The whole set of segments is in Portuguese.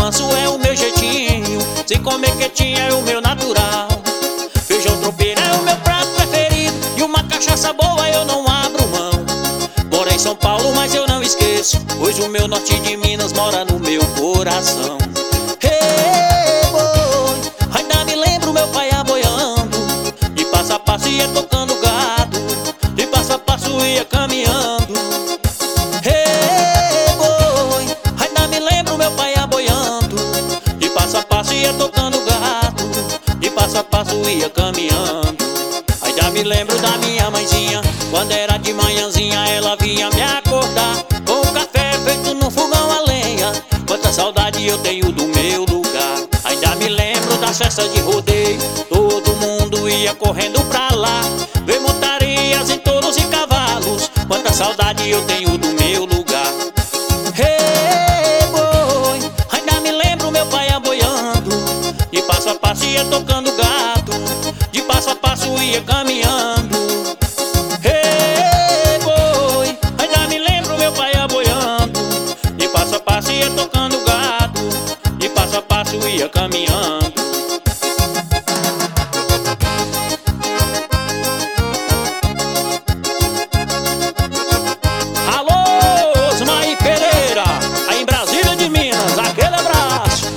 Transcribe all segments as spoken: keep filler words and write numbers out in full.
manso é o meu jeitinho, se comer quietinho é o meu natural. Feijão tropeiro é o meu prato preferido, e uma cachaça boa eu não abro mão. Moro em São Paulo, mas eu não esqueço, pois o meu norte de Minas mora no meu coração. Hey, boi, ainda me lembro meu pai aboiando, de passo a passo ia tocando gado, de passo a passo ia caminhando. Hey, boi, ainda me lembro meu pai aboiando, de passo a passo ia tocando gado, de passo a passo ia caminhando. Ainda me lembro da minha mãezinha, quando era de manhãzinha ela vinha me acordar, com o café feito no fogão a lenha. Quanta saudade eu tenho do meu lugar. Ainda me lembro das festas de rodeio, todo mundo ia correndo pra lá, ver montarias em touros e cavalos. Quanta saudade eu tenho do meu lugar. Hey, boi, ainda me lembro meu pai aboiando, de passo a passo ia tocando gado, de passo a passo ia caminhando. Hey, boi, ainda me lembro meu pai aboiando, de passo a passo ia tocando gado, de passo a passo ia caminhando. Alô, Osmaí Pereira, aí em Brasília de Minas, aquele abraço.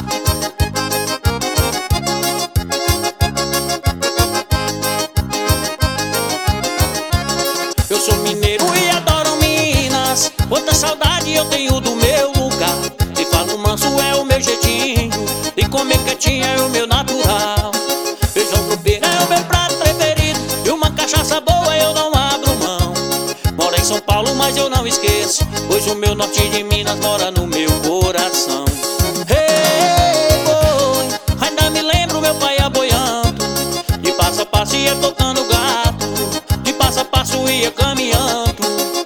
Eu sou mineiro e adoro Minas, quanta saudade eu tenho do meu lugar. E falo manso é o meu jeitinho, e comer quietinho é o meu natural. Feijão tropeiro é o meu prato preferido, e uma cachaça boa eu não abro mão. Moro em São Paulo, mas eu não esqueço, pois o meu norte de Minas mora no meu coração. Hey, boi, ainda me lembro meu pai aboiando, de passo a passo ia tocando gado, de passo a passo ia caminhando.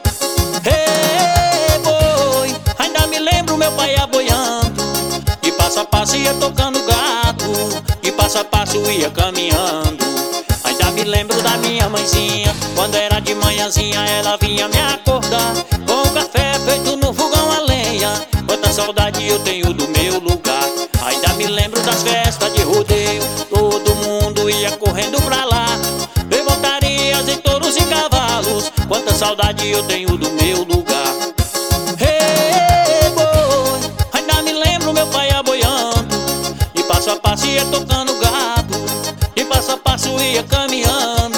Hey, boi, ainda me lembro meu pai aboiando, de passo a passo ia tocando gado, de passo a passo ia caminhando. Ainda me lembro da minha mãezinha, quando era de manhãzinha ela vinha me acordar, com o café feito no fogão a lenha. Quanta saudade eu tenho do meu lugar. Ainda me lembro das festas de rodeio, todo mundo ia correndo pra lá, ver montarias em touros e cavalos. Quanta saudade eu tenho do meu lugar. Hey, boi, ainda me lembro meu pai aboiando, de passo a passo ia tocando gado, de passo a passo ia caminhando.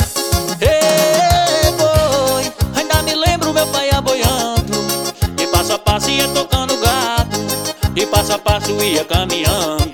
Hey, boi, ainda me lembro meu pai aboiando, de passo a passo ia tocando gado, de passo a passo ia caminhando.